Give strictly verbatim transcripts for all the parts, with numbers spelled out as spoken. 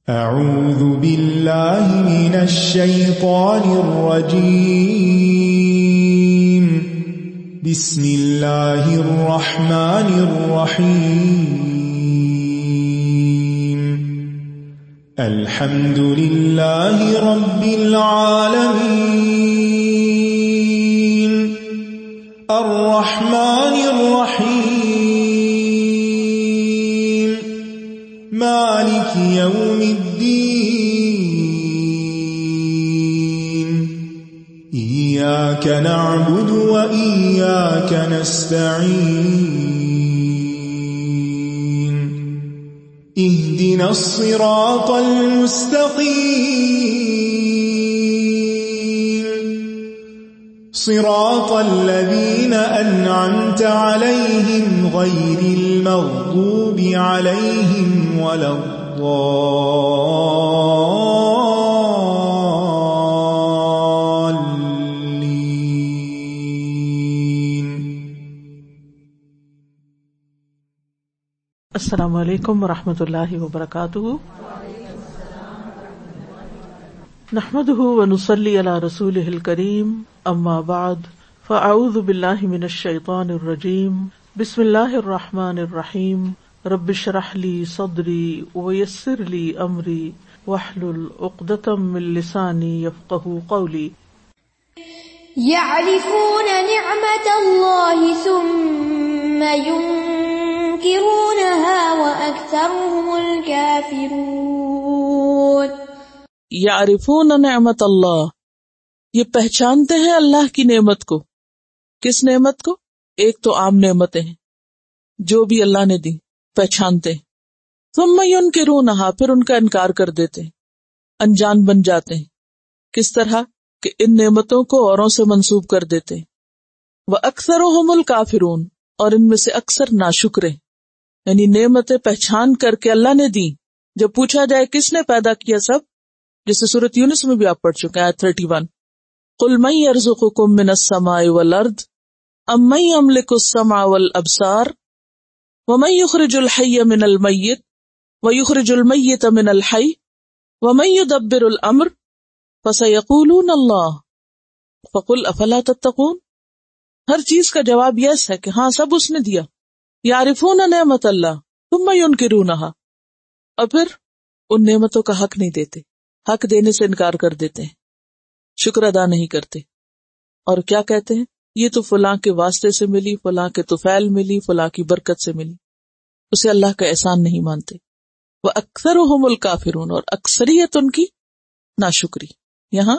اعوذ باللہ من الشیطان الرجیم بسم اللہ الرحمن الرحیم الحمد للہ رب العالمین الرحمن الرحیم مالک یوم الدین ایاک نعبد و ایاک نستعین اهدنا الصراط المستقیم صراط الذین انعمت علیہم غیر المغضوب علیہم ولا الضالین. السلام علیکم ورحمۃ اللہ وبرکاتہ. نحمده ونصلی علی رسولہ الکریم، اما بعد فاعوذ باللہ من الشیطان الرجیم، بسم اللہ الرحمن الرحیم. رب اشرح لی صدری ویسر لی امری واحلل عقدۃ من لسانی یفقهوا قولی. يعرفون نعمة الله ثم ينكرونها وأكثرهم الكافرون. یعرفون نعمت اللہ، یہ پہچانتے ہیں اللہ کی نعمت کو. کس نعمت کو؟ ایک تو عام نعمتیں ہیں جو بھی اللہ نے دی، پہچانتے ہیں. ثم ينكرونها، پھر ان کا انکار کر دیتے ہیں، انجان بن جاتے ہیں. کس طرح کہ ان نعمتوں کو اوروں سے منسوب کر دیتے ہیں. وَأَكْثَرُهُمُ الْكَافِرُونَ، اور ان میں سے اکثر ناشکرے، یعنی نعمتیں پہچان کر کے اللہ نے دی، جب پوچھا جائے کس نے پیدا کیا، سب، جیسے سورۃ یونس میں بھی آپ پڑھ چکے ہیں آیت اکتیس. قُلْ مَن يَرْزُقُكُم مِّنَ السَّمَاءِ وَالْأَرْضِ أَمَّن يَمْلِكُ السَّمْعَ وَالْأَبْصَارَ وَمَن يُخْرِجُ الْحَيَّ مِنَ الْمَيِّتِ وَيُخْرِجُ الْمَيِّتَ مِنَ الْحَيِّ وَمَن يُدَبِّرُ الْأَمْرَ فَسَيَقُولُونَ اللَّهُ فَقُلْ أَفَلَا تَتَّقُونَ. ہر چیز کا جواب یس ہے کہ ہاں سب اس نے دیا. یعرفون نعمت اللہ ثم ينکرونها، اور پھر ان نعمتوں کا حق نہیں دیتے، حق دینے سے انکار کر دیتے ہیں، شکر ادا نہیں کرتے. اور کیا کہتے ہیں؟ یہ تو فلاں کے واسطے سے ملی، فلاں کے طفیل ملی، فلاں کی برکت سے ملی. اسے اللہ کا احسان نہیں مانتے. وَأَكْثَرُهُمُ الْكَافِرُونَ، اور اکثریت ان کی ناشکری. یہاں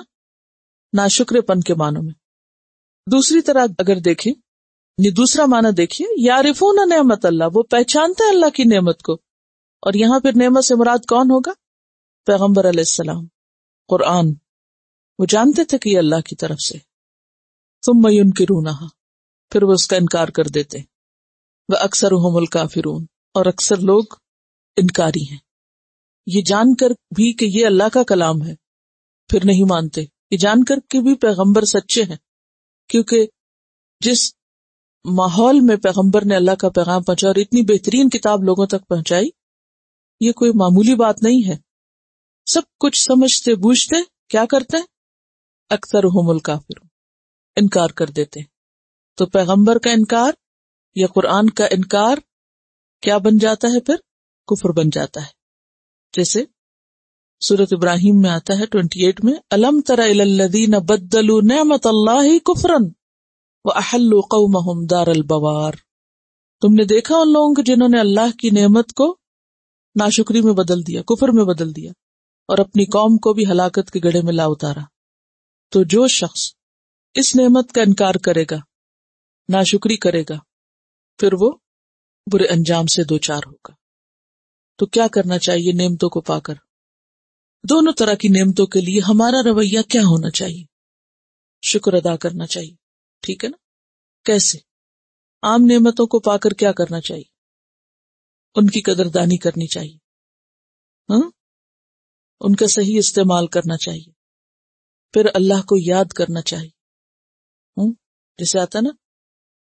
ناشکرے پن کے معنوں میں. دوسری طرح اگر دیکھیں، یہ دوسرا معنی دیکھیے، یعرفون نعمت اللہ، وہ پہچانتے ہیں اللہ کی نعمت کو. اور یہاں پھر نعمت سے مراد کون ہوگا؟ پیغمبر علیہ السلام، قرآن. وہ جانتے تھے کہ یہ اللہ کی طرف سے. ثم ينکرونها، پھر وہ اس کا انکار کر دیتے. وَأَكْثَرُهُمُ الْكَافِرُونَ، اور اکثر لوگ انکاری ہیں. یہ جان کر بھی کہ یہ اللہ کا کلام ہے پھر نہیں مانتے. یہ جان کر کہ بھی پیغمبر سچے ہیں، کیونکہ جس ماحول میں پیغمبر نے اللہ کا پیغام پہنچا اور اتنی بہترین کتاب لوگوں تک پہنچائی، یہ کوئی معمولی بات نہیں ہے. سب کچھ سمجھتے بوجھتے کیا کرتے ہیں؟ اکثرهم الکافرون، انکار کر دیتے. تو پیغمبر کا انکار یا قرآن کا انکار کیا بن جاتا ہے؟ پھر کفر بن جاتا ہے. جیسے سورۃ ابراہیم میں آتا ہے اٹھائیس میں، الم تر الی الذین بدلوا نعمت اللہ کفرا واحلوا قومهم دار البوار. تم نے دیکھا ان لوگوں کو جنہوں نے اللہ کی نعمت کو ناشکری میں بدل دیا، کفر میں بدل دیا، اور اپنی قوم کو بھی ہلاکت کے گڑھے میں لا اتارا. تو جو شخص اس نعمت کا انکار کرے گا، ناشکری کرے گا، پھر وہ برے انجام سے دوچار ہوگا. تو کیا کرنا چاہیے نعمتوں کو پا کر؟ دونوں طرح کی نعمتوں کے لیے ہمارا رویہ کیا ہونا چاہیے؟ شکر ادا کرنا چاہیے. ٹھیک ہے نا؟ کیسے؟ عام نعمتوں کو پا کر کیا کرنا چاہیے؟ ان کی قدردانی کرنی چاہیے، ہاں، ان کا صحیح استعمال کرنا چاہیے. پھر اللہ کو یاد کرنا چاہیے. ہوں جیسے آتا نا،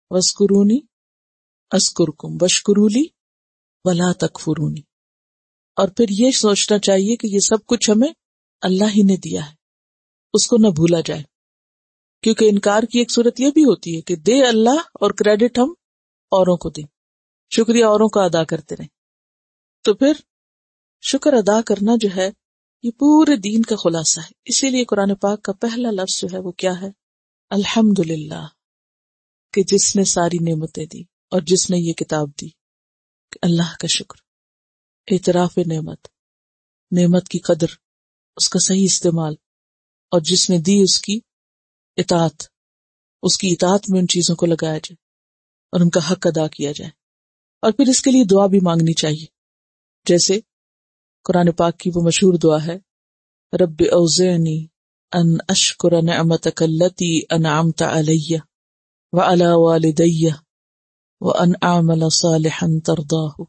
وَاذْكُرُونِي أَذْكُرْكُمْ وَاشْكُرُوا لِي وَلَا تَكْفُرُونِ. اور پھر یہ سوچنا چاہیے کہ یہ سب کچھ ہمیں اللہ ہی نے دیا ہے، اس کو نہ بھولا جائے، کیونکہ انکار کی ایک صورت یہ بھی ہوتی ہے کہ دے اللہ اور کریڈٹ ہم اوروں کو دیں، شکریہ اوروں کا ادا کرتے رہیں. تو پھر شکر ادا کرنا جو ہے یہ پورے دین کا خلاصہ ہے. اسی لیے قرآن پاک کا پہلا لفظ جو ہے وہ کیا ہے؟ الحمدللہ، کہ جس نے ساری نعمتیں دی اور جس نے یہ کتاب دی، کہ اللہ کا شکر، اعتراف نعمت، نعمت کی قدر، اس کا صحیح استعمال، اور جس نے دی اس کی اطاعت، اس کی اطاعت میں ان چیزوں کو لگایا جائے اور ان کا حق ادا کیا جائے. اور پھر اس کے لیے دعا بھی مانگنی چاہیے، جیسے قرآن پاک کی وہ مشہور دعا ہے، رب اوزعنی ان اشکر نعمتک التی انعمت علی وعلی والدی وان اعمل صالحا ترضاہ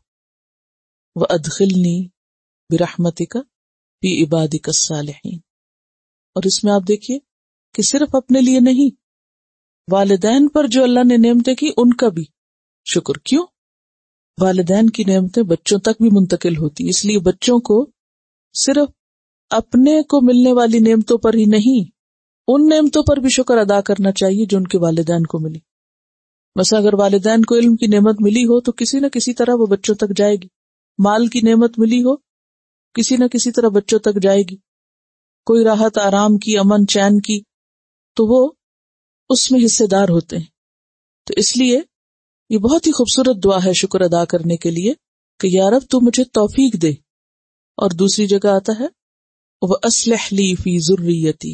وادخلنی برحمتک فی عبادک الصالحین. اور اس میں آپ دیکھیے کہ صرف اپنے لیے نہیں، والدین پر جو اللہ نے نعمتیں کی ان کا بھی شکر. کیوں؟ والدین کی نعمتیں بچوں تک بھی منتقل ہوتی، اس لیے بچوں کو صرف اپنے کو ملنے والی نعمتوں پر ہی نہیں، ان نعمتوں پر بھی شکر ادا کرنا چاہیے جو ان کے والدین کو ملی. مثلا اگر والدین کو علم کی نعمت ملی ہو تو کسی نہ کسی طرح وہ بچوں تک جائے گی، مال کی نعمت ملی ہو کسی نہ کسی طرح بچوں تک جائے گی، کوئی راحت آرام کی، امن چین کی، تو وہ اس میں حصے دار ہوتے ہیں. تو اس لیے یہ بہت ہی خوبصورت دعا ہے شکر ادا کرنے کے لیے کہ یا رب تو مجھے توفیق دے. اور دوسری جگہ آتا ہے وَأَصْلِحْ لِي فِي ذُرِّيَّتِي،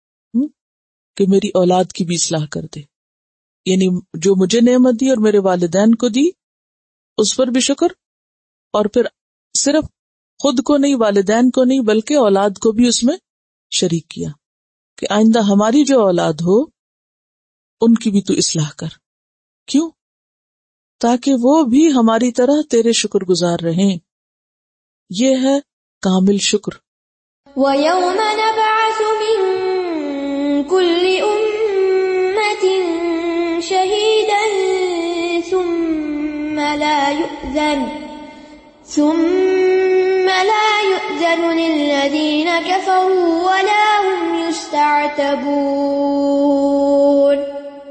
کہ میری اولاد کی بھی اصلاح کر دے. یعنی جو مجھے نعمت دی اور میرے والدین کو دی اس پر بھی شکر، اور پھر صرف خود کو نہیں، والدین کو نہیں، بلکہ اولاد کو بھی اس میں شریک کیا کہ آئندہ ہماری جو اولاد ہو ان کی بھی تو اصلاح کر. کیوں؟ تاکہ وہ بھی ہماری طرح تیرے شکر گزار رہیں. یہ ہے کامل شکر. وَيَوْمَ نَبْعَثُ مِن كُلِّ أُمَّةٍ شَهِيدًا ثُمَّ لَا يُؤْذَنُ ثُمَّ لَا يُؤْذَنُ لِلَّذِينَ كَفَرُوا وَلَا هُمْ يُسْتَعْتَبُونَ.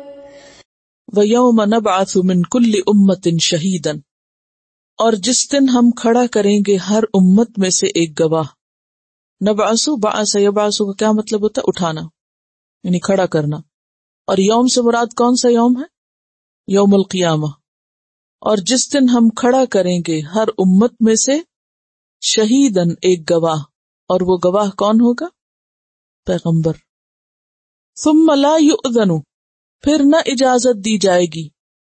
وَيَوْمَ نَبْعَثُ مِن كُلِّ أُمَّةٍ شَهِيدًا، اور جس دن ہم کھڑا کریں گے ہر امت میں سے ایک گواہ. نبعث، بعث یبعث کا کیا مطلب ہوتا ہے؟ اٹھانا، یعنی کھڑا کرنا. اور یوم سے مراد کون سا یوم ہے؟ یوم القیامہ. اور جس دن ہم کھڑا کریں گے ہر امت میں سے شہیدن، ایک گواہ، اور وہ گواہ کون ہوگا؟ پیغمبر. ثم لا یؤذن، پھر نہ اجازت دی جائے گی،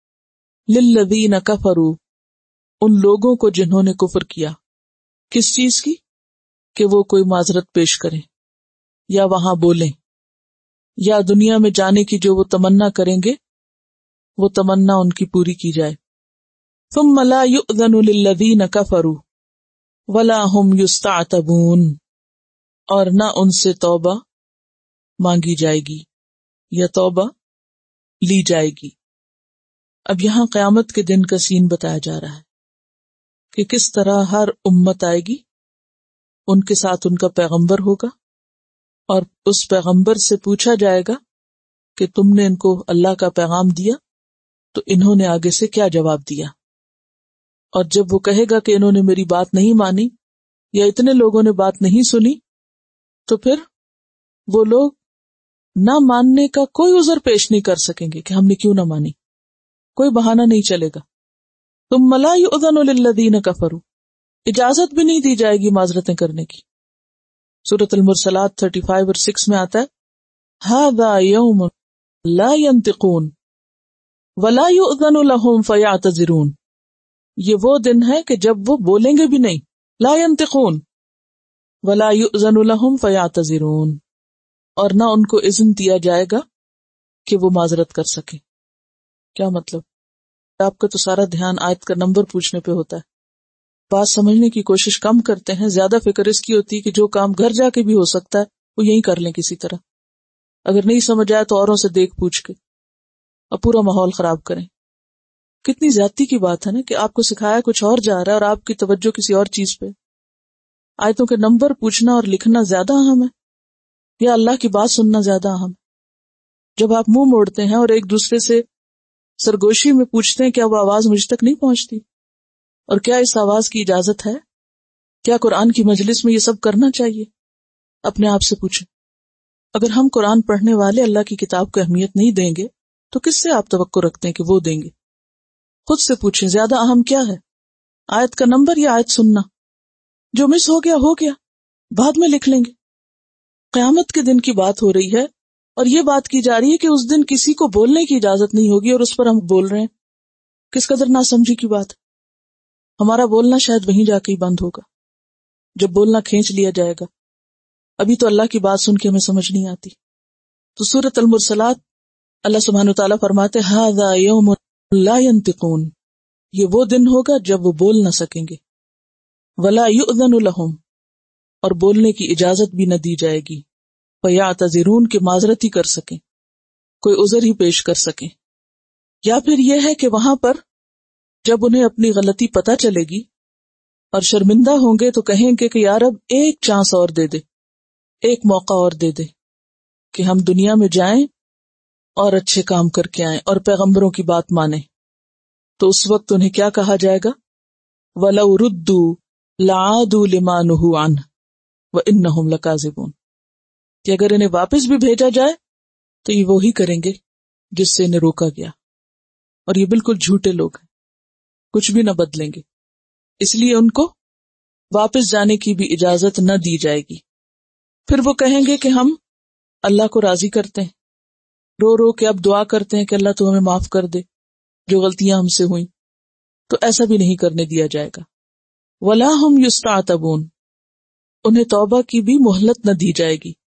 للذین کفروا، ان لوگوں کو جنہوں نے کفر کیا. کس چیز کی؟ کہ وہ کوئی معذرت پیش کریں یا وہاں بولیں یا دنیا میں جانے کی جو وہ تمنا کریں گے وہ تمنا ان کی پوری کی جائے. ثم لا یؤذن للذین کفروا ولا هم یستعتبون، اور نہ ان سے توبہ مانگی جائے گی یا توبہ لی جائے گی. اب یہاں قیامت کے دن کا سین بتایا جا رہا ہے کہ کس طرح ہر امت آئے گی، ان کے ساتھ ان کا پیغمبر ہوگا، اور اس پیغمبر سے پوچھا جائے گا کہ تم نے ان کو اللہ کا پیغام دیا تو انہوں نے آگے سے کیا جواب دیا. اور جب وہ کہے گا کہ انہوں نے میری بات نہیں مانی یا اتنے لوگوں نے بات نہیں سنی، تو پھر وہ لوگ نہ ماننے کا کوئی عذر پیش نہیں کر سکیں گے کہ ہم نے کیوں نہ مانی، کوئی بہانہ نہیں چلے گا. ثم لا یؤذن للذین کفروا، اجازت بھی نہیں دی جائے گی معذرتیں کرنے کی. سورۃ المرسلات پینتیس اور چھ میں آتا ہے ھذا یوم لا ینطقون ولا یؤذن لهم فیعتذرون، یہ وہ دن ہے کہ جب وہ بولیں گے بھی نہیں، لا ینطقون ولا یؤذن لهم فیعتذرون، اور نہ ان کو اذن دیا جائے گا کہ وہ معذرت کر سکیں. کیا مطلب؟ آپ کا تو سارا دھیان آیت کا نمبر پوچھنے پہ ہوتا ہے، بات سمجھنے کی کوشش کم کرتے ہیں، زیادہ فکر اس کی ہوتی ہے کہ جو کام گھر جا کے بھی ہو سکتا ہے وہ یہی کر لیں کسی طرح، اگر نہیں سمجھ آئے تو اوروں سے دیکھ پوچھ کے، اور پورا ماحول خراب کریں. کتنی زیادتی کی بات ہے نا کہ آپ کو سکھایا کچھ اور جا رہا ہے اور آپ کی توجہ کسی اور چیز پہ. آیتوں کے نمبر پوچھنا اور لکھنا زیادہ اہم ہے یا اللہ کی بات سننا زیادہ اہم ہے؟ جب آپ منہ موڑتے ہیں اور ایک دوسرے سے سرگوشی میں پوچھتے ہیں کیا وہ آواز مجھ تک نہیں پہنچتی، اور کیا اس آواز کی اجازت ہے؟ کیا قرآن کی مجلس میں یہ سب کرنا چاہیے؟ اپنے آپ سے پوچھیں۔ اگر ہم قرآن پڑھنے والے اللہ کی کتاب کو اہمیت نہیں دیں گے تو کس سے آپ توقع رکھتے ہیں کہ وہ دیں گے؟ خود سے پوچھیں زیادہ اہم کیا ہے، آیت کا نمبر یا آیت سننا؟ جو مس ہو گیا ہو گیا، بعد میں لکھ لیں گے۔ قیامت کے دن کی بات ہو رہی ہے اور یہ بات کی جا رہی ہے کہ اس دن کسی کو بولنے کی اجازت نہیں ہوگی اور اس پر ہم بول رہے ہیں۔ کس قدر ناسمجھی کی بات۔ ہمارا بولنا شاید وہیں جا کے ہی بند ہوگا جب بولنا کھینچ لیا جائے گا۔ ابھی تو اللہ کی بات سن کے ہمیں سمجھ نہیں آتی۔ تو سورۃ المرسلات اللہ سبحانہ وتعالیٰ فرماتے ھذا یوم لا ینطقون، یہ وہ دن ہوگا جب وہ بول نہ سکیں گے، ولا یؤذن لہم، اور بولنے کی اجازت بھی نہ دی جائے گی، فیعتذرون، کہ معذرت ہی کر سکیں، کوئی عذر ہی پیش کر سکیں۔ یا پھر یہ ہے کہ وہاں پر جب انہیں اپنی غلطی پتہ چلے گی اور شرمندہ ہوں گے تو کہیں گے کہ یا رب ایک چانس اور دے دے، ایک موقع اور دے دے کہ ہم دنیا میں جائیں اور اچھے کام کر کے آئیں اور پیغمبروں کی بات مانیں۔ تو اس وقت انہیں کیا کہا جائے گا؟ وَلَوْ رُدُّوا لَعَادُوا لِمَا نُهُوا عَنْهُ وَإِنَّهُمْ لَكَاذِبُونَ، کہ اگر انہیں واپس بھی بھیجا جائے تو یہ وہی کریں گے جس سے انہیں روکا گیا، اور یہ بالکل جھوٹے لوگ ہیں، کچھ بھی نہ بدلیں گے، اس لیے ان کو واپس جانے کی بھی اجازت نہ دی جائے گی۔ پھر وہ کہیں گے کہ ہم اللہ کو راضی کرتے ہیں، رو رو کے اب دعا کرتے ہیں کہ اللہ تو ہمیں معاف کر دے جو غلطیاں ہم سے ہوئیں، تو ایسا بھی نہیں کرنے دیا جائے گا۔ وَلَا هُمْ يُسْتَعْتَبُونَ، انہیں توبہ کی بھی مہلت نہ دی جائے گی۔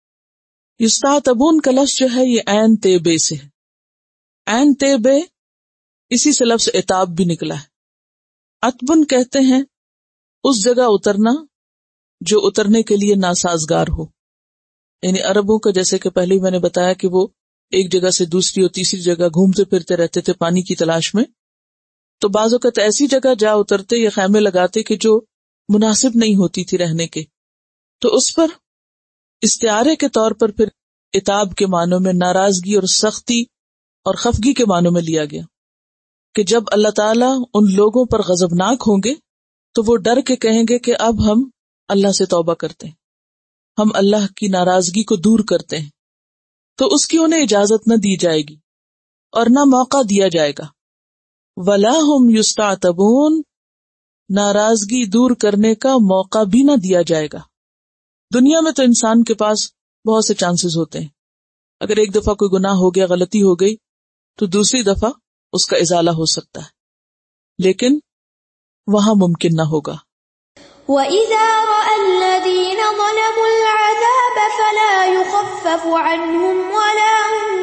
یستعتبون کا لفظ جو ہے یہ عین تے بے سے ہے، عین تے بے اسی سے لفظ عتاب بھی نکلا ہے۔ عتبن کہتے ہیں اس جگہ اترنا جو اترنے کے لیے ناسازگار ہو، یعنی عربوں کا جیسے کہ پہلے ہی میں نے بتایا کہ وہ ایک جگہ سے دوسری اور تیسری جگہ گھومتے پھرتے رہتے تھے پانی کی تلاش میں، تو بعض اوقات ایسی جگہ جا اترتے یا خیمے لگاتے کہ جو مناسب نہیں ہوتی تھی رہنے کے، تو اس پر استعارے کے طور پر پھر عتاب کے معنوں میں ناراضگی اور سختی اور خفگی کے معنوں میں لیا گیا، کہ جب اللہ تعالیٰ ان لوگوں پر غضبناک ہوں گے تو وہ ڈر کے کہیں گے کہ اب ہم اللہ سے توبہ کرتے ہیں، ہم اللہ کی ناراضگی کو دور کرتے ہیں، تو اس کی انہیں اجازت نہ دی جائے گی اور نہ موقع دیا جائے گا۔ وَلَا هُمْ يُسْتَعْتَبُونَ، ناراضگی دور کرنے کا موقع بھی نہ دیا جائے گا۔ دنیا میں تو انسان کے پاس بہت سے چانسز ہوتے ہیں، اگر ایک دفعہ کوئی گناہ ہو گیا، غلطی ہو گئی، تو دوسری دفعہ اس کا ازالہ ہو سکتا ہے، لیکن وہاں ممکن نہ ہوگا۔ وَإِذَا رَأَى الَّذِينَ ظَلَمُوا الْعَذَابَ فَلَا يُخَفَّفُ عَنْهُمْ وَلَا هُمْ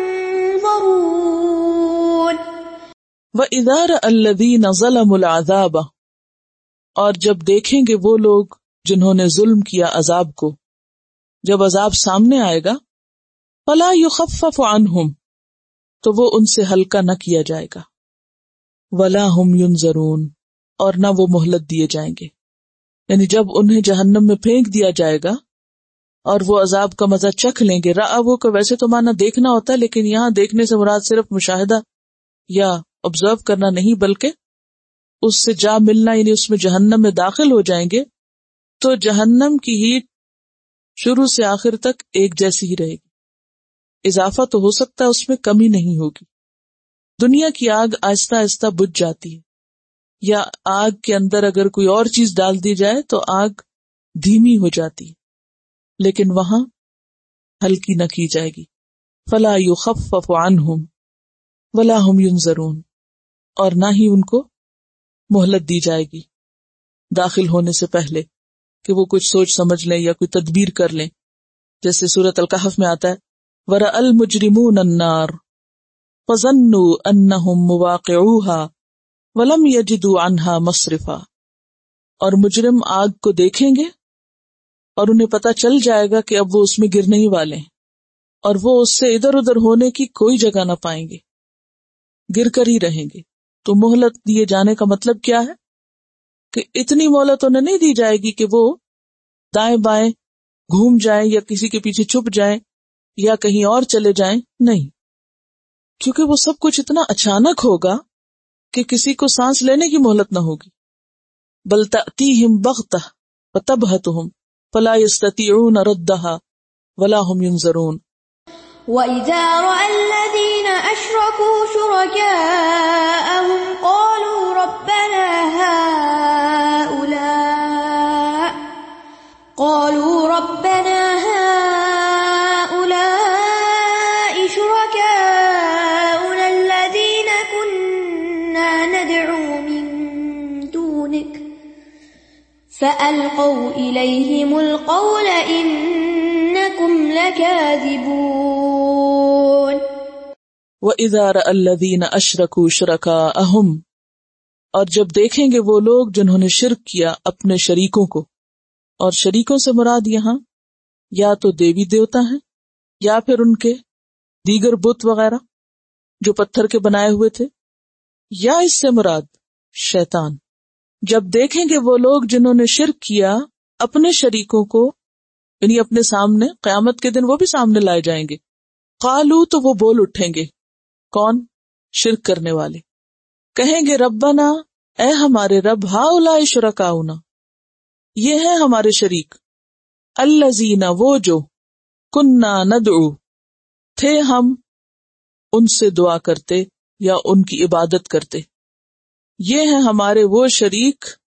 يُنظَرُونَ۔ وَإِذَا رَأَى الَّذِينَ ظَلَمُوا الْعَذَابَ، اور جب دیکھیں گے وہ لوگ جنہوں نے ظلم کیا عذاب کو، جب عذاب سامنے آئے گا، فَلَا يُخَفَّفُ عَنْهُمْ، تو وہ ان سے ہلکا نہ کیا جائے گا، وَلَا هُمْ يُنظَرُونَ، اور نہ وہ مہلت دیے جائیں گے۔ یعنی جب انہیں جہنم میں پھینک دیا جائے گا اور وہ عذاب کا مزہ چکھ لیں گے، رأى وہ کہ ویسے تو معنی دیکھنا ہوتا ہے، لیکن یہاں دیکھنے سے مراد صرف مشاہدہ یا آبزرو کرنا نہیں، بلکہ اس سے جا ملنا، یعنی اس میں جہنم میں داخل ہو جائیں گے تو جہنم کی ہیٹ شروع سے آخر تک ایک جیسی ہی رہے گی، اضافہ تو ہو سکتا ہے، اس میں کمی نہیں ہوگی۔ دنیا کی آگ آہستہ آہستہ بجھ جاتی ہے، یا آگ کے اندر اگر کوئی اور چیز ڈال دی جائے تو آگ دھیمی ہو جاتی ہے، لیکن وہاں ہلکی نہ کی جائے گی۔ فَلَا يُخَفَّفُ عَنْهُمْ وَلَا هُمْ يُنظَرُونَ، اور نہ ہی ان کو مہلت دی جائے گی داخل ہونے سے پہلے کہ وہ کچھ سوچ سمجھ لیں یا کوئی تدبیر کر لیں، جیسے سورۃ الکہف میں آتا ہے وَرَأَى الْمُجْرِمُونَ النَّارَ فَظَنُّوا أَنَّهُمْ مُوَاقِعُوهَا وَلَمْ يَجِدُوا عَنْهَا مَصْرِفًا، اور مجرم آگ کو دیکھیں گے اور انہیں پتہ چل جائے گا کہ اب وہ اس میں گرنے ہی والے ہیں، اور وہ اس سے ادھر ادھر ہونے کی کوئی جگہ نہ پائیں گے، گر کر ہی رہیں گے۔ تو مہلت دیے جانے کا مطلب کیا ہے کہ اتنی مہلت انہیں نہیں دی جائے گی کہ وہ دائیں بائیں گھوم جائیں یا کسی کے پیچھے چھپ جائیں یا کہیں اور چلے جائیں، نہیں، کیونکہ وہ سب کچھ اتنا اچانک ہوگا کہ کسی کو سانس لینے کی مہلت نہ ہوگی. بل تأتیہم بغتہ فتبہتہم فلا یستطیعون ردہا ولا هم ينظرون. وَإِذَا رَأَى الَّذِينَ أَشْرَكُوا شُرَكَاءَهُمْ قَالُوا رَبَّنَا هَؤُلَاءِ قَالُوا رَبَّنَا هَؤُلَاءِ شُرَكَاؤُنَا الَّذِينَ كُنَّا نَدْعُو مِن دُونِكَ فَأَلْقَوْا إِلَيْهِمُ الْقَوْلَ إِنَّكُمْ لَكَاذِبُونَ. وَإِذَا رَأَى الَّذِينَ أَشْرَكُوا شُرَكَاءَهُمْ، اور جب دیکھیں گے وہ لوگ جنہوں نے شرک کیا اپنے شریکوں کو، اور شریکوں سے مراد یہاں یا تو دیوی دیوتا ہیں یا پھر ان کے دیگر بت وغیرہ جو پتھر کے بنائے ہوئے تھے، یا اس سے مراد شیطان. جب دیکھیں گے وہ لوگ جنہوں نے شرک کیا اپنے شریکوں کو، یعنی اپنے سامنے، قیامت کے دن وہ بھی سامنے لائے جائیں گے. قالو، تو وہ بول اٹھیں گے، کون؟ شرک کرنے والے، کہیں گے ربنا، اے ہمارے رب، ہؤلاء شرکاؤنا، یہ ہیں ہمارے شریک، الذین، وہ جو، کننا ندعو، تھے ہم ان سے دعا کرتے یا ان کی عبادت کرتے. یہ ہیں ہمارے وہ شریک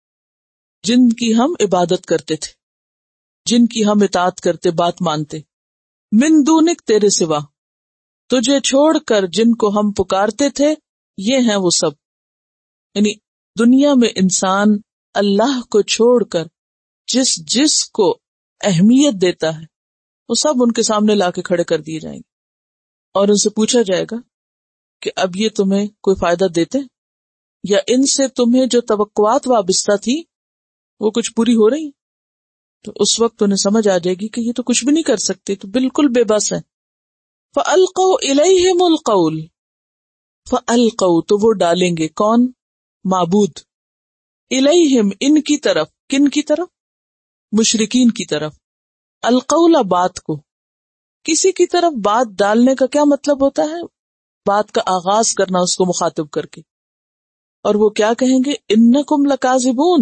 جن کی ہم عبادت کرتے تھے، جن کی ہم اطاعت کرتے، بات مانتے. من دونک، تیرے سوا، تجھے چھوڑ کر جن کو ہم پکارتے تھے، یہ ہیں وہ سب. یعنی دنیا میں انسان اللہ کو چھوڑ کر جس جس کو اہمیت دیتا ہے وہ سب ان کے سامنے لا کے کھڑے کر دیے جائیں گے، اور ان سے پوچھا جائے گا کہ اب یہ تمہیں کوئی فائدہ دیتے یا ان سے تمہیں جو توقعات وابستہ تھی وہ کچھ پوری ہو رہی؟ تو اس وقت انہیں سمجھ آ جائے گی کہ یہ تو کچھ بھی نہیں کر سکتے، تو بالکل بے بس ہے. فَأَلْقَوْا إِلَيْهِمُ الْقَوْلِ، فَأَلْقَوْا، تو وہ ڈالیں گے، کون؟ معبود، الیہم، ان کی طرف، کن کی طرف؟ مشرکین کی طرف. القول، بات کو، کسی کی طرف بات ڈالنے کا کیا مطلب ہوتا ہے؟ بات کا آغاز کرنا اس کو مخاطب کر کے. اور وہ کیا کہیں گے؟ انکم لکاذبون،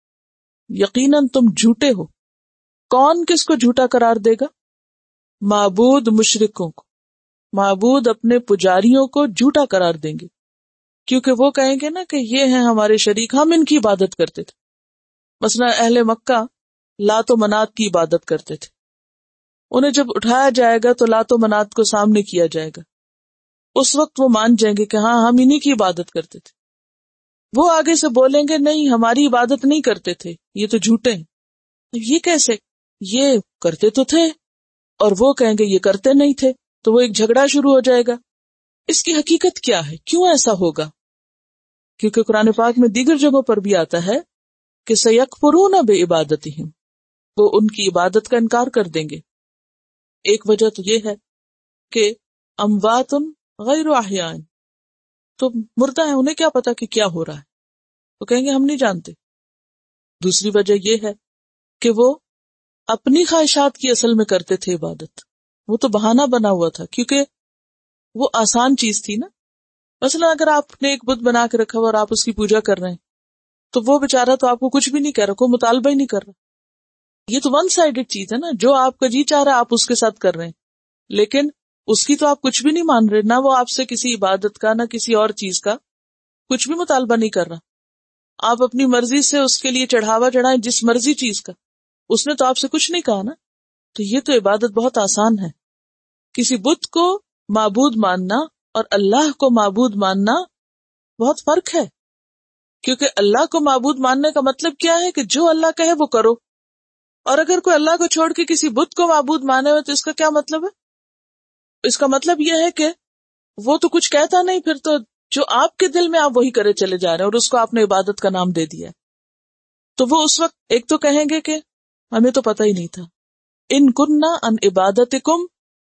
یقیناً تم جھوٹے ہو. کون کس کو جھوٹا قرار دے گا؟ معبود مشرکوں کو، معبود اپنے پجاریوں کو جھوٹا قرار دیں گے، کیونکہ وہ کہیں گے نا کہ یہ ہیں ہمارے شریک، ہم ان کی عبادت کرتے تھے. مثلا اہل مکہ لات و منات کی عبادت کرتے تھے، انہیں جب اٹھایا جائے گا تو لات و منات کو سامنے کیا جائے گا، اس وقت وہ مان جائیں گے کہ ہاں ہم انہی کی عبادت کرتے تھے. وہ آگے سے بولیں گے نہیں، ہماری عبادت نہیں کرتے تھے، یہ تو جھوٹے ہیں. یہ کیسے؟ یہ کرتے تو تھے، اور وہ کہیں گے یہ کرتے نہیں تھے، تو وہ ایک جھگڑا شروع ہو جائے گا. اس کی حقیقت کیا ہے؟ کیوں ایسا ہوگا؟ کیونکہ قرآن پاک میں دیگر جگہوں پر بھی آتا ہے کہ سَيَكْفُرُونَ بِعِبَادَتِهِمْ، وہ ان کی عبادت کا انکار کر دیں گے. ایک وجہ تو یہ ہے کہ اموات غیر احیاء، تو مردہ ہیں، انہیں کیا پتا کہ کیا ہو رہا ہے، تو کہیں گے ہم نہیں جانتے. دوسری وجہ یہ ہے کہ وہ اپنی خواہشات کی اصل میں کرتے تھے عبادت، وہ تو بہانہ بنا ہوا تھا، کیونکہ وہ آسان چیز تھی نا. مثلا اگر آپ نے ایک بت بنا کے رکھا ہوا اور آپ اس کی پوجا کر رہے ہیں، تو وہ بیچارہ تو آپ کو کچھ بھی نہیں کہہ رہا، کوئی مطالبہ ہی نہیں کر رہا. یہ تو ون سائیڈڈ چیز ہے نا، جو آپ کا جی چاہ رہا ہے آپ اس کے ساتھ کر رہے ہیں، لیکن اس کی تو آپ کچھ بھی نہیں مان رہے، نہ وہ آپ سے کسی عبادت کا، نہ کسی اور چیز کا کچھ بھی مطالبہ نہیں کر رہا. آپ اپنی مرضی سے اس کے لیے چڑھاوا چڑھائیں جس مرضی چیز کا، اس نے تو آپ سے کچھ نہیں کہا نا. تو یہ تو عبادت بہت آسان ہے. کسی بت کو معبود ماننا اور اللہ کو معبود ماننا بہت فرق ہے، کیونکہ اللہ کو معبود ماننے کا مطلب کیا ہے کہ جو اللہ کہے وہ کرو، اور اگر کوئی اللہ کو چھوڑ کے کسی بت کو معبود مانے ہوئے تو اس کا کیا مطلب ہے؟ اس کا مطلب یہ ہے کہ وہ تو کچھ کہتا نہیں، پھر تو جو آپ کے دل میں آپ وہی کرے چلے جا رہے ہیں، اور اس کو آپ نے عبادت کا نام دے دیا. تو وہ اس وقت ایک تو کہیں گے کہ ہمیں تو پتہ ہی نہیں تھا، ان کننا ان عبادتکم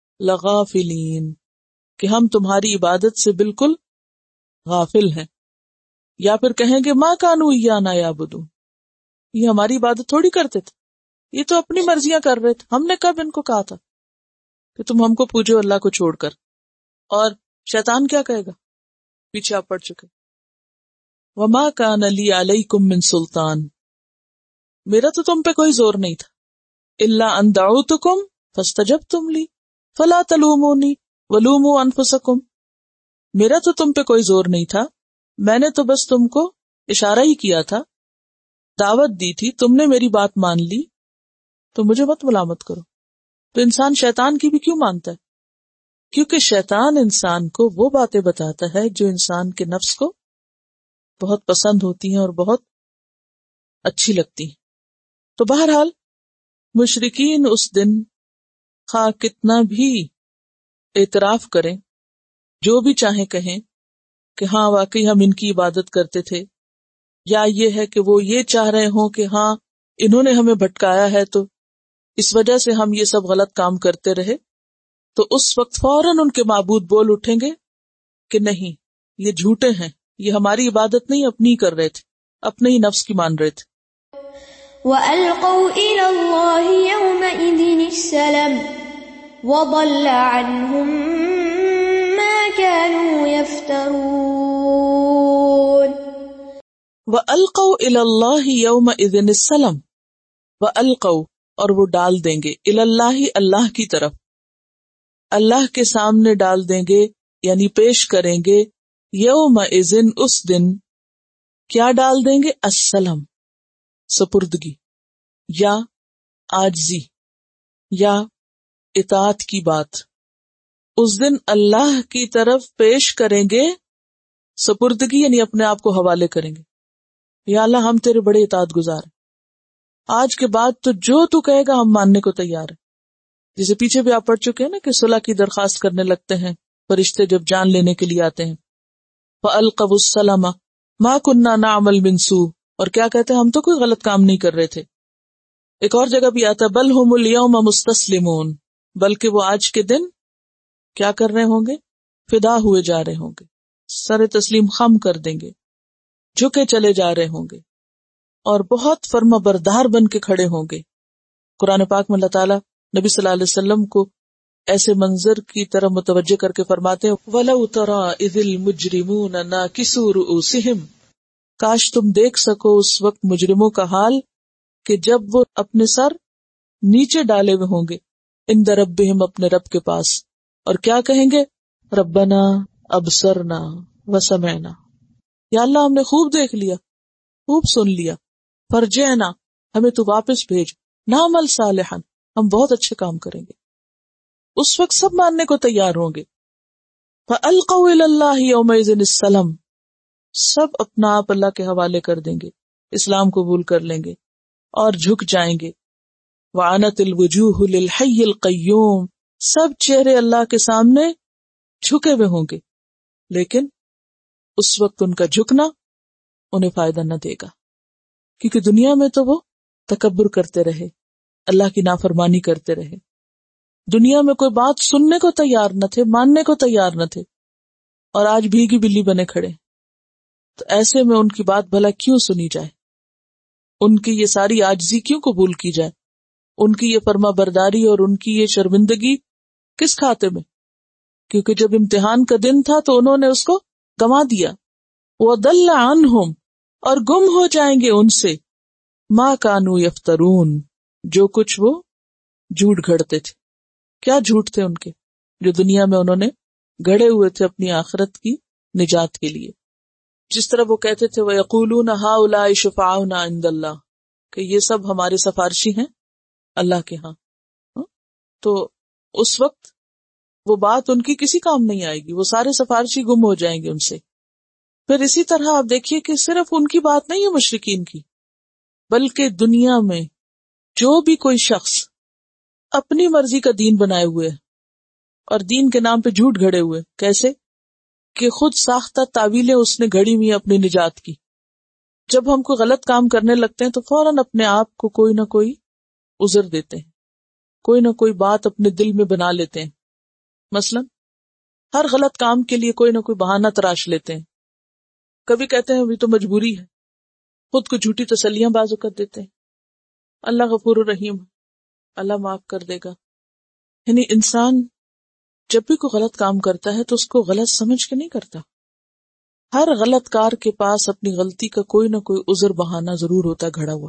لغافلین، کہ ہم تمہاری عبادت سے بالکل غافل ہیں. یا پھر کہیں گے ما کانوا ایانا یعبدون، یہ ہماری عبادت تھوڑی کرتے تھے، یہ تو اپنی مرضیاں کر رہے تھے، ہم نے کب ان کو کہا تھا کہ تم ہم کو پوجو اللہ کو چھوڑ کر؟ اور شیطان کیا کہے گا؟ پیچھے آپ پڑھ چکے، وما کان لی علیکم من سلطان، میرا تو تم پہ کوئی زور نہیں تھا، الا ان دعوتکم فاستجبتم لی فلا تلومونی ولوموا انفسکم، میرا تو تم پہ کوئی زور نہیں تھا، میں نے تو بس تم کو اشارہ ہی کیا تھا، دعوت دی تھی، تم نے میری بات مان لی، تو مجھے مت ملامت کرو۔ تو انسان شیطان کی بھی کیوں مانتا ہے؟ کیونکہ شیطان انسان کو وہ باتیں بتاتا ہے جو انسان کے نفس کو بہت پسند ہوتی ہیں اور بہت اچھی لگتی ہیں۔ تو بہرحال مشرکین اس دن خواہ کتنا بھی اعتراف کریں، جو بھی چاہیں کہیں کہ ہاں واقعی ہم ان کی عبادت کرتے تھے، یا یہ ہے کہ وہ یہ چاہ رہے ہوں کہ ہاں انہوں نے ہمیں بھٹکایا ہے تو اس وجہ سے ہم یہ سب غلط کام کرتے رہے، تو اس وقت فوراً ان کے معبود بول اٹھیں گے کہ نہیں، یہ جھوٹے ہیں، یہ ہماری عبادت نہیں اپنی کر رہے تھے، اپنے ہی نفس کی مان رہے تھے۔ وَأَلْقَوْا إِلَى اللَّهِ يَوْمَئِذٍ السَّلَمَ وَضَلَّ عَنْهُمْ مَا كَانُوا يَفْتَرُونَ۔ وَأَلْقَوْا إِلَى اللَّهِ يَوْمَئِذٍ السَّلَمَ، وَأَلْقَوْا اور وہ ڈال دیں گے، إِلَى اللَّهِ اللہ کی طرف، اللہ کے سامنے ڈال دیں گے، یعنی پیش کریں گے، یومئذ اس دن، کیا ڈال دیں گے؟ السلام، سپردگی یا عاجزی یا اطاعت کی بات۔ اس دن اللہ کی طرف پیش کریں گے سپردگی، یعنی اپنے آپ کو حوالے کریں گے، یا اللہ ہم تیرے بڑے اطاعت گزار ہیں، آج کے بعد تو جو تو کہے گا ہم ماننے کو تیار ہیں۔ جسے پیچھے بھی آپ پڑھ چکے ہیں نا کہ صلح کی درخواست کرنے لگتے ہیں فرشتے جب جان لینے کے لیے آتے ہیں، فَأَلْقَوُا السَّلَمَ مَا كُنَّا نَعْمَلْ مِنْ سُوءٍ، اور کیا کہتے ہیں؟ ہم تو کوئی غلط کام نہیں کر رہے تھے۔ ایک اور جگہ بھی آتا ہے بل ہم اليوم مستسلمون، بلکہ وہ آج کے دن کیا کر رہے ہوں گے؟ فدا ہوئے جا رہے ہوں گے، سر تسلیم خم کر دیں گے، جھکے چلے جا رہے ہوں گے، اور بہت فرما بردار بن کے کھڑے ہوں گے۔ قرآن پاک میں اللہ تعالیٰ نبی صلی اللہ علیہ وسلم کو ایسے منظر کی طرف متوجہ کر کے فرماتے ہیں وَلَوْ تَرَى إِذِ الْمُجْرِمُونَ نَاكِسُو رُؤُوسِهِمْ، کاش تم دیکھ سکو اس وقت مجرموں کا حال کہ جب وہ اپنے سر نیچے ڈالے ہوئے ہوں گے، عند ربہم، اپنے رب کے پاس، اور کیا کہیں گے؟ ربنا ابصرنا وسمعنا، یا اللہ ہم نے خوب دیکھ لیا، خوب سن لیا، فرجعنا، ہمیں تو واپس بھیج، نعمل صالحا، ہم بہت اچھے کام کریں گے۔ اس وقت سب ماننے کو تیار ہوں گے۔ فَأَلْقَوْا إِلَى اللَّهِ يَوْمَئِذٍ السَّلَمَ، سب اپنا آپ اللہ کے حوالے کر دیں گے، اسلام قبول کر لیں گے اور جھک جائیں گے۔ وَعَنَتِ الْوُجُوهُ لِلْحَيِّ الْقَيُّومِ، سب چہرے اللہ کے سامنے جھکے ہوئے ہوں گے، لیکن اس وقت ان کا جھکنا انہیں فائدہ نہ دے گا، کیونکہ دنیا میں تو وہ تکبر کرتے رہے، اللہ کی نافرمانی کرتے رہے، دنیا میں کوئی بات سننے کو تیار نہ تھے، ماننے کو تیار نہ تھے، اور آج بھیگی بلی بنے کھڑے۔ تو ایسے میں ان کی بات بھلا کیوں سنی جائے؟ ان کی یہ ساری عاجزی کیوں قبول کی جائے؟ ان کی یہ فرما برداری اور ان کی یہ شرمندگی کس کھاتے میں؟ کیونکہ جب امتحان کا دن تھا تو انہوں نے اس کو گنوا دیا۔ وَضَلَّ عَنْهُمْ، اور گم ہو جائیں گے ان سے، مَا كَانُوا يَفْتَرُونَ، جو کچھ وہ جھوٹ گھڑتے تھے۔ کیا جھوٹ تھے ان کے؟ جو دنیا میں انہوں نے گھڑے ہوئے تھے اپنی آخرت کی نجات کے لیے۔ جس طرح وہ کہتے تھے وَيَقُولُونَ هَؤُلَاءِ شُفَعَاؤُنَا عِندَ اللَّهِ، کہ یہ سب ہمارے سفارشی ہیں اللہ کے ہاں۔ تو اس وقت وہ بات ان کی کسی کام نہیں آئے گی، وہ سارے سفارشی گم ہو جائیں گے ان سے۔ پھر اسی طرح آپ دیکھیے کہ صرف ان کی بات نہیں ہے مشرکین کی، بلکہ دنیا میں جو بھی کوئی شخص اپنی مرضی کا دین بنائے ہوئے اور دین کے نام پہ جھوٹ گھڑے ہوئے، کیسے کہ خود ساختہ تعویلیں اس نے گھڑی ہوئی اپنی نجات کی۔ جب ہم کوئی غلط کام کرنے لگتے ہیں تو فوراً اپنے آپ کو کوئی نہ کوئی عذر دیتے ہیں، کوئی نہ کوئی بات اپنے دل میں بنا لیتے ہیں۔ مثلا ہر غلط کام کے لیے کوئی نہ کوئی بہانہ تراش لیتے ہیں، کبھی کہتے ہیں ابھی تو مجبوری ہے، خود کو جھوٹی تسلیاں بازو کر دیتے ہیں، اللہ غفور الرحیم، اللہ معاف کر دے گا. یعنی انسان جب بھی کوئی غلط کام کرتا ہے تو اس کو غلط سمجھ کے نہیں کرتا. ہر غلط کار کے پاس اپنی غلطی کا کوئی نہ کوئی عذر بہانہ ضرور ہوتا ہے گھڑا ہوا.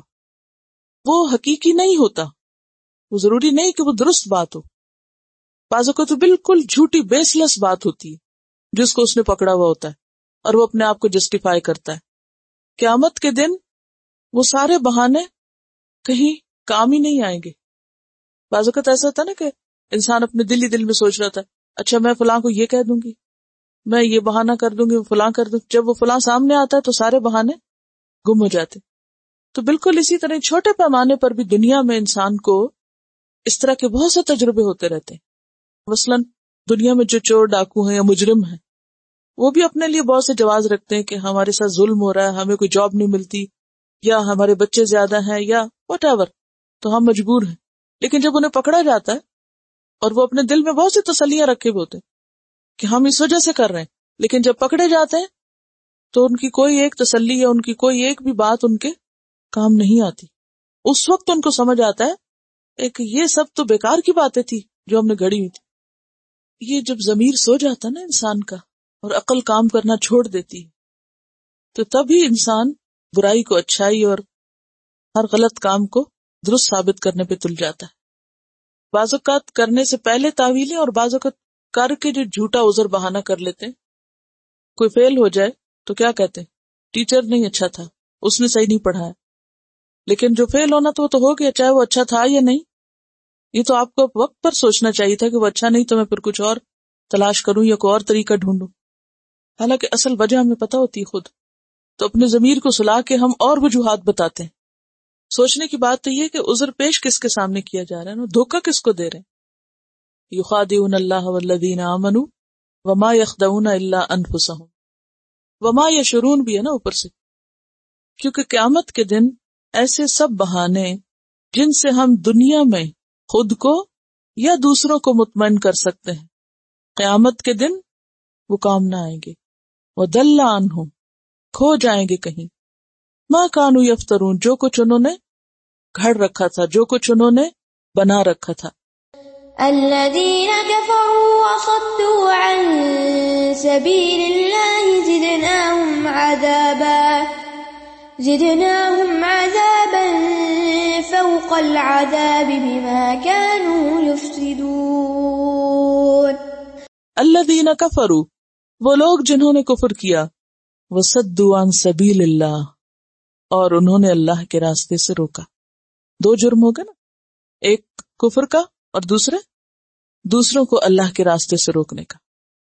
وہ حقیقی نہیں ہوتا، وہ ضروری نہیں کہ وہ درست بات ہو. بعضوں کو تو بالکل جھوٹی بیس لیس بات ہوتی ہے جس کو اس نے پکڑا ہوا ہوتا ہے اور وہ اپنے آپ کو جسٹیفائی کرتا ہے. قیامت کے دن وہ سارے بہانے کہیں کام ہی نہیں آئیں گے. بعض اوقات ایسا ہوتا ہے نا کہ انسان اپنے دل ہی دل میں سوچ رہا تھا اچھا میں فلاں کو یہ کہہ دوں گی، میں یہ بہانہ کر دوں گی، وہ فلاں کر دوں. جب وہ فلاں سامنے آتا ہے تو سارے بہانے گم ہو جاتے. تو بالکل اسی طرح چھوٹے پیمانے پر بھی دنیا میں انسان کو اس طرح کے بہت سے تجربے ہوتے رہتے ہیں. مثلاً دنیا میں جو چور ڈاکو ہیں یا مجرم ہیں وہ بھی اپنے لیے بہت سے جواز رکھتے ہیں کہ ہمارے ساتھ ظلم ہو رہا ہے، ہمیں کوئی جاب نہیں ملتی، یا ہمارے بچے زیادہ ہیں، یا واٹ ایور، تو ہم مجبور ہیں. لیکن جب انہیں پکڑا جاتا ہے اور وہ اپنے دل میں بہت سی تسلیاں رکھے ہوئے ہوتے ہیں کہ ہم اس وجہ سے کر رہے ہیں، لیکن جب پکڑے جاتے ہیں تو ان کی کوئی ایک تسلی یا ان کی کوئی ایک بھی بات ان کے کام نہیں آتی. اس وقت ان کو سمجھ آتا ہے ایک یہ سب تو بیکار کی باتیں تھی جو ہم نے گھڑی ہوئی تھی. یہ جب ضمیر سو جاتا نا انسان کا اور عقل کام کرنا چھوڑ دیتی تو تبھی انسان برائی کو اچھائی اور ہر غلط کام کو درست ثابت کرنے پہ تل جاتا ہے. بعض اوقات کرنے سے پہلے تعویلیں اور بعض اوقات کر کے جو جھوٹا عذر بہانہ کر لیتے ہیں. کوئی فیل ہو جائے تو کیا کہتے ہیں ٹیچر نہیں اچھا تھا، اس نے صحیح نہیں پڑھایا. لیکن جو فیل ہونا تو وہ تو ہو گیا، چاہے وہ اچھا تھا یا نہیں. یہ تو آپ کو وقت پر سوچنا چاہیے تھا کہ وہ اچھا نہیں تو میں پھر کچھ اور تلاش کروں یا کوئی اور طریقہ ڈھونڈوں. حالانکہ اصل وجہ ہمیں پتہ ہوتی ہے خود. تو اپنے ضمیر کو سلا کے ہم اور وجوہات بتاتے ہیں. سوچنے کی بات تو یہ کہ عذر پیش کس کے سامنے کیا جا رہا ہے، دھوکہ کس کو دے رہے ہیں. یخادعون اللہ والذین آمنوا وما یخدعون الا انفسهم وما یشعرون بھی ہے نا اوپر سے. کیونکہ قیامت کے دن ایسے سب بہانے جن سے ہم دنیا میں خود کو یا دوسروں کو مطمئن کر سکتے ہیں، قیامت کے دن وہ کام نہ آئیں گے. وَضَلَّ عَنْهُمْ کھو جائیں گے کہیں. مَا كَانُوا يَفْتَرُونَ جو کچھ انہوں نے گھڑ رکھا تھا، جو کچھ انہوں نے بنا رکھا تھا. الذين كفروا وصدوا عن سبيل الله زدناهم عذابا زدناهم عذابا فوق العذاب بما كانوا يفسدون. الذين كفروا وہ لوگ جنہوں نے کفر کیا، وصدوا عن سبیل اللہ اور انہوں نے اللہ کے راستے سے روکا. دو جرم ہو گئے نا، ایک کفر کا اور دوسرے دوسروں کو اللہ کے راستے سے روکنے کا.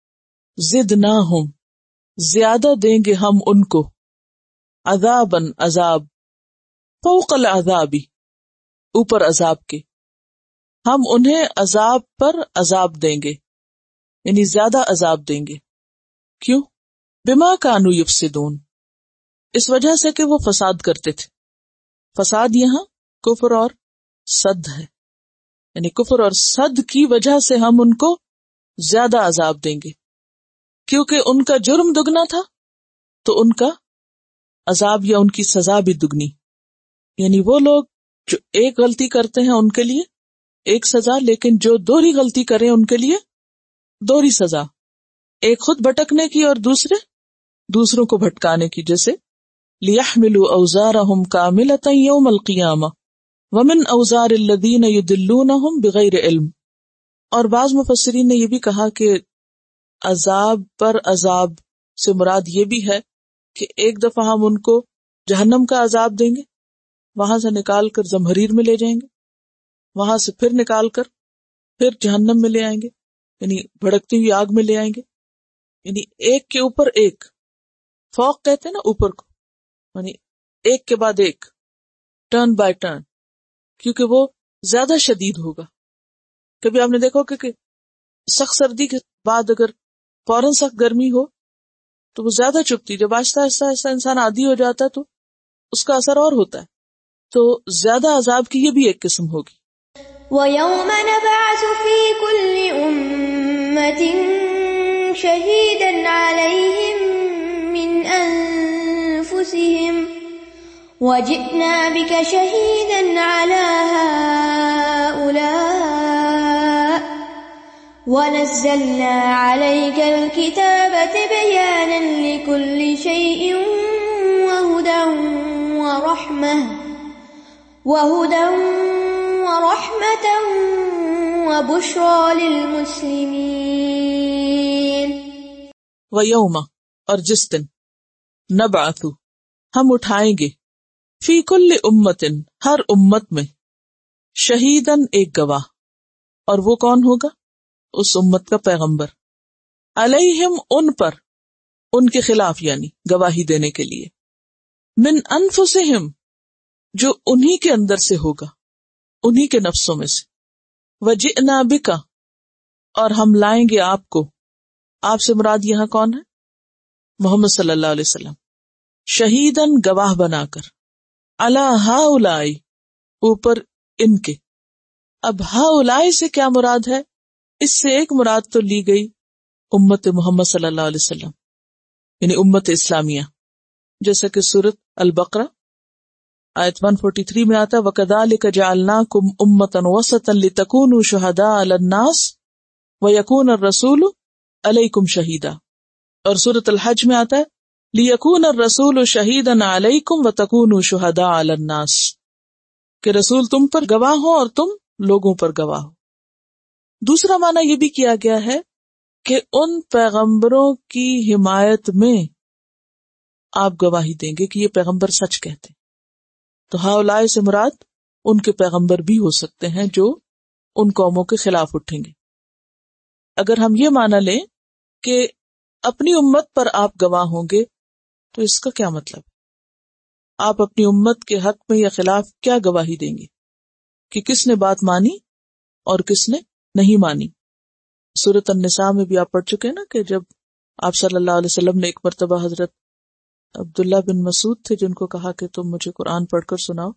زدناہم زیادہ دیں گے ہم ان کو، عذاباً عذاب، فوق العذابی اوپر عذاب کے. ہم انہیں عذاب پر عذاب دیں گے، یعنی زیادہ عذاب دیں گے. کیوں؟ بما کانوا یفسدون، اس وجہ سے کہ وہ فساد کرتے تھے. فساد یہاں کفر اور صد ہے، یعنی کفر اور صد کی وجہ سے ہم ان کو زیادہ عذاب دیں گے. کیونکہ ان کا جرم دگنا تھا تو ان کا عذاب یا ان کی سزا بھی دگنی. یعنی وہ لوگ جو ایک غلطی کرتے ہیں ان کے لیے ایک سزا، لیکن جو دوہری غلطی کریں ان کے لیے دوہری سزا. ایک خود بھٹکنے کی اور دوسرے دوسروں کو بھٹکانے کی. جیسے لِيَحْمِلُوا أَوْزَارَهُمْ كَامِلَةً يَوْمَ الْقِيَامَةِ وَمِنْ أَوْزَارِ الَّذِينَ يُضِلُّونَهُمْ بِغَيْرِ عِلْمٍ. اور بعض مفسرین نے یہ بھی کہا کہ عذاب پر عذاب سے مراد یہ بھی ہے کہ ایک دفعہ ہم ان کو جہنم کا عذاب دیں گے، وہاں سے نکال کر زمہریر میں لے جائیں گے، وہاں سے پھر نکال کر پھر جہنم میں لے آئیں گے، یعنی بھڑکتی ہوئی آگ میں لے آئیں گے. یعنی ایک کے اوپر ایک، فوق کہتے ہیں نا اوپر کو، یعنی ایک کے بعد ایک، ٹرن بائی ٹرن، کیونکہ وہ زیادہ شدید ہوگا. کبھی آپ نے دیکھو کہ سخت سردی کے بعد اگر فوراً سخت گرمی ہو تو وہ زیادہ چبھتی، جب آہستہ آہستہ آہستہ انسان عادی ہو جاتا ہے تو اس کا اثر اور ہوتا ہے. تو زیادہ عذاب کی یہ بھی ایک قسم ہوگی. وَيَوْمَ نَبْعَثُ فِي كُلِّ أُمَّةٍ شَهِيدًا عَلَيْهِمْ مِنْ أَنفُسِهِمْ وجئنا بك شهيدا على هؤلاء ونزلنا عليك الكتاب تبيانا لكل شيء وهدى ورحمة وهدى ورحمة وبشرى للمسلمين. ویوم، اور جس دن، نبعث، ہم اٹھائیں گے، فی کل امتن، ہر امت میں، شہیدن، ایک گواہ، اور وہ کون ہوگا؟ اس امت کا پیغمبر، علیہم، ان پر، ان کے خلاف یعنی گواہی دینے کے لیے، من انفسہم، جو انہی کے اندر سے ہوگا، انہی کے نفسوں میں سے، وجئنا بک، اور ہم لائیں گے آپ کو، آپ سے مراد یہاں کون ہے؟ محمد صلی اللہ علیہ وسلم، شہیدن، گواہ بنا کر، علی ہؤلاء، اوپر ان کے. اب ہؤلاء سے کیا مراد ہے؟ اس سے ایک مراد تو لی گئی امت محمد صلی اللہ علیہ وسلم، یعنی امت اسلامیہ، جیسا کہ سورۃ البقرہ آیت ایک سو تینتالیس میں آتا ہے، وَكَذَلِكَ جَعَلْنَاكُمْ أُمَّةً وَسَطًا لِتَكُونُوا شُهَدَاءَ عَلَى النَّاسِ وَيَكُونَ الرَّسُولُ عَلَيْكُمْ شَهِيدًا، اور سورۃ الحج میں آتا ہے، لِيَكُونَ الرَّسُولُ شَهِيدًا عَلَيْكُمْ وَتَكُونُوا شُهَدَاءَ عَلَى النَّاسِ، کہ رسول تم پر گواہ ہو اور تم لوگوں پر گواہ ہو. دوسرا معنی یہ بھی کیا گیا ہے کہ ان پیغمبروں کی حمایت میں آپ گواہی دیں گے کہ یہ پیغمبر سچ کہتے ہیں. تو ہؤلاء سے مراد ان کے پیغمبر بھی ہو سکتے ہیں جو ان قوموں کے خلاف اٹھیں گے. اگر ہم یہ معنی لیں کہ اپنی امت پر آپ گواہ ہوں گے تو اس کا کیا مطلب؟ آپ اپنی امت کے حق میں یا خلاف کیا گواہی دیں گے کہ کس نے بات مانی اور کس نے نہیں مانی؟ سورۃ النساء میں بھی آپ پڑھ چکے ہیں نا کہ جب آپ صلی اللہ علیہ وسلم نے ایک مرتبہ حضرت عبداللہ بن مسعود تھے جن کو کہا کہ تم مجھے قرآن پڑھ کر سناؤ،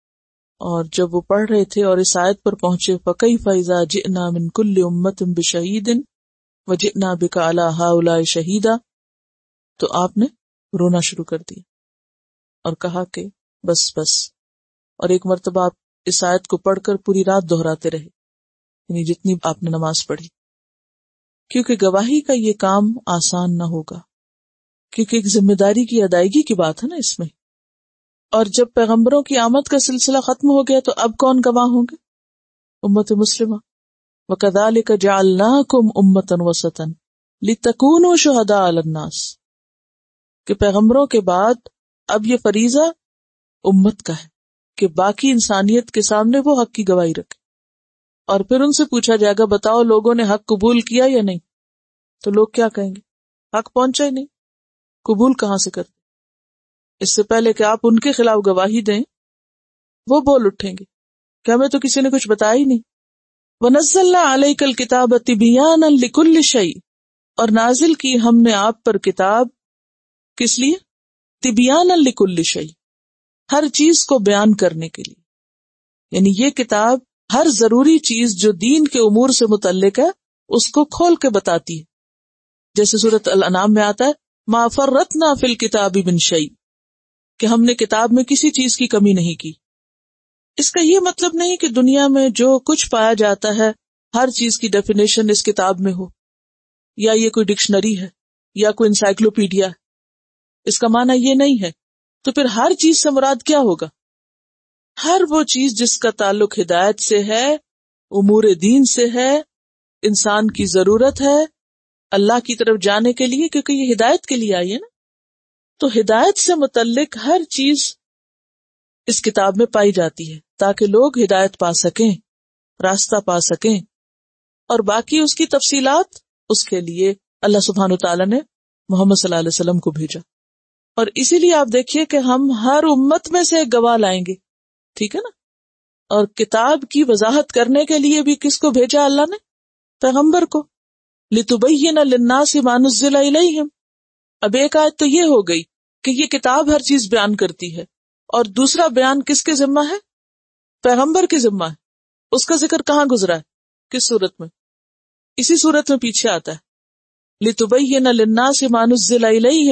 اور جب وہ پڑھ رہے تھے اور اس آیت پر پہنچے فَكَيْفَ إِذَا جِئْنَا مِن كُلِّ أُمَّةٍ بِشَهِيدٍ وَجِئْنَا بِكَ عَلَى هَؤُلَاءِ شَهِيدًا، تو آپ نے رونا شروع کر دیا اور کہا کہ بس بس، اور ایک مرتبہ آپ اس آیت کو پڑھ کر پوری رات دہراتے رہے، یعنی جتنی آپ نے نماز پڑھی، کیونکہ گواہی کا یہ کام آسان نہ ہوگا، کیونکہ ایک ذمہ داری کی ادائیگی کی بات ہے نا اس میں. اور جب پیغمبروں کی آمد کا سلسلہ ختم ہو گیا تو اب کون گواہ ہوں گے؟ امت مسلمہ. وَكَذَلِكَ جَعَلْنَاكُمْ أُمَّةً وَسَطًا لِتَكُونُوا شُهَدَاءَ عَلَى النَّاسِ، کہ پیغمبروں کے بعد اب یہ فریضہ امت کا ہے کہ باقی انسانیت کے سامنے وہ حق کی گواہی رکھے. اور پھر ان سے پوچھا جائے گا بتاؤ لوگوں نے حق قبول کیا یا نہیں؟ تو لوگ کیا کہیں گے؟ حق پہنچا ہی نہیں، قبول کہاں سے کرتے؟ اس سے پہلے کہ آپ ان کے خلاف گواہی دیں وہ بول اٹھیں گے کہ ہمیں تو کسی نے کچھ بتایا ہی نہیں. وَنَزَّلْنَا عَلَيْكَ الْكِتَابَ تِبْيَانًا لِكُلِّ شَيْءٍ، اور نازل کی ہم نے آپ پر کتاب کس لیے؟ تِبْيَانًا لِكُلِّ شَيْءٍ، ہر چیز کو بیان کرنے کے لیے. یعنی یہ کتاب ہر ضروری چیز جو دین کے امور سے متعلق ہے اس کو کھول کے بتاتی ہے. جیسے سورۃ الانعام میں آتا ہے مَا فَرَّطْنَا فِي الْكِتَابِ مِنْ شَيْءٍ، کہ ہم نے کتاب میں کسی چیز کی کمی نہیں کی. اس کا یہ مطلب نہیں کہ دنیا میں جو کچھ پایا جاتا ہے ہر چیز کی ڈیفینیشن اس کتاب میں ہو، یا یہ کوئی ڈکشنری ہے یا کوئی انسائکلوپیڈیا ہے. اس کا معنی یہ نہیں ہے. تو پھر ہر چیز سے مراد کیا ہوگا؟ ہر وہ چیز جس کا تعلق ہدایت سے ہے، امور دین سے ہے، انسان کی ضرورت ہے اللہ کی طرف جانے کے لیے، کیونکہ یہ ہدایت کے لیے آئی ہے نا. تو ہدایت سے متعلق ہر چیز اس کتاب میں پائی جاتی ہے تاکہ لوگ ہدایت پا سکیں، راستہ پا سکیں. اور باقی اس کی تفصیلات اس کے لیے اللہ سبحانہ وتعالی نے محمد صلی اللہ علیہ وسلم کو بھیجا. اور اسی لیے آپ دیکھیے کہ ہم ہر امت میں سے ایک گواہ لائیں گے، ٹھیک ہے نا. اور کتاب کی وضاحت کرنے کے لیے بھی کس کو بھیجا اللہ نے؟ پیغمبر کو. لِتُبَيِّنَ لِلنَّاسِ مَا نُزِّلَ إِلَيْهِمْ. اب ایک آیت تو یہ ہو گئی کہ یہ کتاب ہر چیز بیان کرتی ہے، اور دوسرا بیان کس کے ذمہ ہے؟ پیغمبر کے ذمہ ہے. اس کا ذکر کہاں گزرا ہے؟ کس صورت میں؟ اسی صورت میں پیچھے آتا ہے لِتُبَيِّنَ لِلنَّاسِ مَا نُزِّلَ إِلَيْهِمْ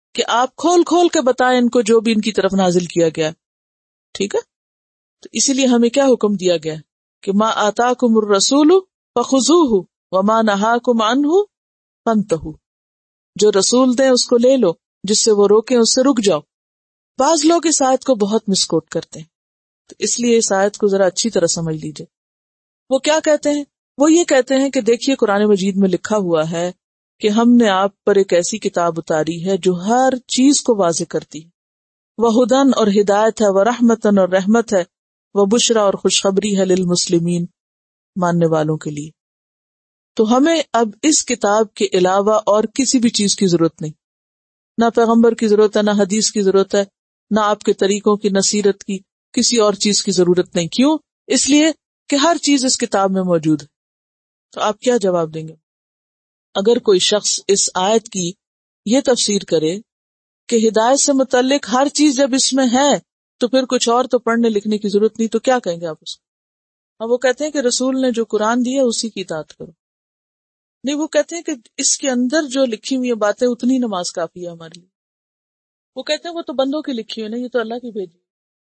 کہ آپ کھول کھول کے بتائیں ان کو جو بھی ان کی طرف نازل کیا گیا. ٹھیک ہے, تو اسی لیے ہمیں کیا حکم دیا گیا کہ ما آتاکم الرسول فخذوہ وما نہاکم عنہ فانتہوا, جو رسول دیں اس کو لے لو, جس سے وہ روکیں اس سے رک جاؤ. بعض لوگ اس آیت کو بہت مسکوٹ کرتے ہیں, تو اس لیے اس آیت کو ذرا اچھی طرح سمجھ لیجئے. وہ کیا کہتے ہیں؟ وہ یہ کہتے ہیں کہ دیکھیے قرآن مجید میں لکھا ہوا ہے کہ ہم نے آپ پر ایک ایسی کتاب اتاری ہے جو ہر چیز کو واضح کرتی ہے, وہ ہدن اور ہدایت ہے, وہ رحمتن اور رحمت ہے, وہ بشرا اور خوشخبری ہے للمسلمین, ماننے والوں کے لیے. تو ہمیں اب اس کتاب کے علاوہ اور کسی بھی چیز کی ضرورت نہیں, نہ پیغمبر کی ضرورت ہے, نہ حدیث کی ضرورت ہے, نہ آپ کے طریقوں کی, نہ سیرت کی, کسی اور چیز کی ضرورت نہیں. کیوں؟ اس لیے کہ ہر چیز اس کتاب میں موجود ہے. تو آپ کیا جواب دیں گے اگر کوئی شخص اس آیت کی یہ تفسیر کرے کہ ہدایت سے متعلق ہر چیز جب اس میں ہے تو پھر کچھ اور تو پڑھنے لکھنے کی ضرورت نہیں, تو کیا کہیں گے آپ اس کو؟ اور وہ کہتے ہیں کہ رسول نے جو قرآن دیا اسی کی اطاعت کرو. نہیں, وہ کہتے ہیں کہ اس کے اندر جو لکھی ہوئی باتیں اتنی نماز کافی ہے ہمارے لیے. وہ کہتے ہیں وہ تو بندوں کی لکھی ہوئی, نہیں, یہ تو اللہ کی بھیجی.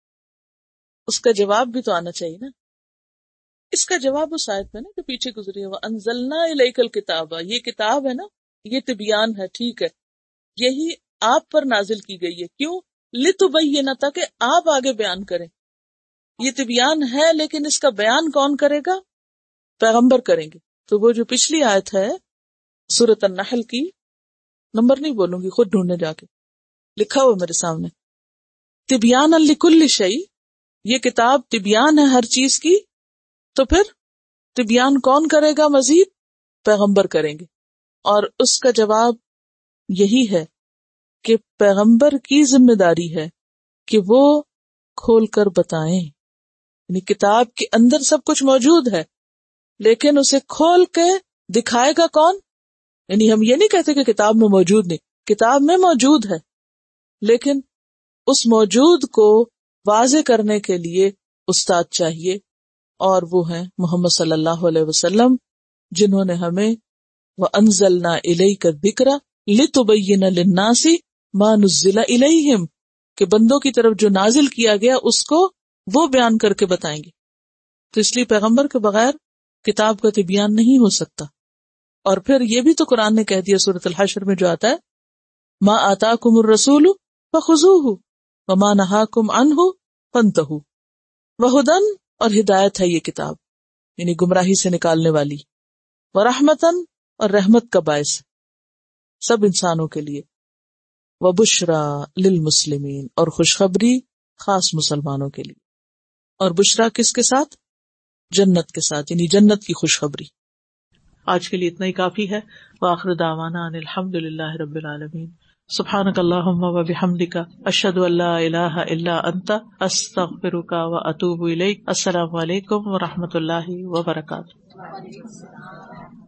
اس کا جواب بھی تو آنا چاہیے نا. اس کا جواب اس آیت میں نا جو پیچھے گزری ہے, وَأَنزَلْنَا إِلَيْكَ الْكِتَابَ, یہ کتاب ہے نا, یہ تبیان ہے, ٹھیک ہے, یہی آپ پر نازل کی گئی ہے. کیوں؟ لِتُبَيِّنَ, تاکہ آپ آگے بیان کریں. یہ تبیان ہے لیکن اس کا بیان کون کرے گا؟ پیغمبر کریں گے. تو وہ جو پچھلی آیت ہے سورۃ النحل کی, نمبر نہیں بولوں گی, خود ڈھونڈنے جا کے, لکھا ہوا میرے سامنے, تبیان لکل شیء, یہ کتاب تبیان ہے ہر چیز کی. تو پھر تبیان کون کرے گا مزید؟ پیغمبر کریں گے. اور اس کا جواب یہی ہے کہ پیغمبر کی ذمہ داری ہے کہ وہ کھول کر بتائیں. یعنی کتاب کے اندر سب کچھ موجود ہے لیکن اسے کھول کے دکھائے گا کون؟ یعنی ہم یہ نہیں کہتے کہ کتاب میں موجود نہیں, کتاب میں موجود ہے, لیکن اس موجود کو واضح کرنے کے لیے استاد چاہیے, اور وہ ہیں محمد صلی اللہ علیہ وسلم, جنہوں نے ہمیں وَأَنزَلْنَا إِلَيْكَ الذِّكْرَ لِتُبَيِّنَ لِلنَّاسِ مَا نُزِّلَ إِلَيْهِمْ, کہ بندوں کی طرف جو نازل کیا گیا اس کو وہ بیان کر کے بتائیں گے. تو اس لیے پیغمبر کے بغیر کتاب کا تبیان نہیں ہو سکتا. اور پھر یہ بھی تو قرآن نے کہہ دیا سورۃ الحشر میں جو آتا ہے, ما آتاکم الرسول فخذوہ وما نہاکم عنہ فانتہوا, وہدن, اور ہدایت ہے یہ کتاب, یعنی گمراہی سے نکالنے والی, ورحمتن, اور رحمت کا باعث سب انسانوں کے لیے, وبشرا للمسلمین, اور خوشخبری خاص مسلمانوں کے لیے. اور بشرا کس کے ساتھ؟ جنت کے ساتھ, یعنی جنت کی خوشخبری. آج کے لیے اتنا ہی کافی ہے. وآخر دعوانا ان الحمد للہ رب العالمین. سبحانک اللہم و بحمدک, اشہد ان لا الہ الا انت, استغفرک و اتوب الیک. السلام علیکم و رحمۃ اللہ وبرکاتہ.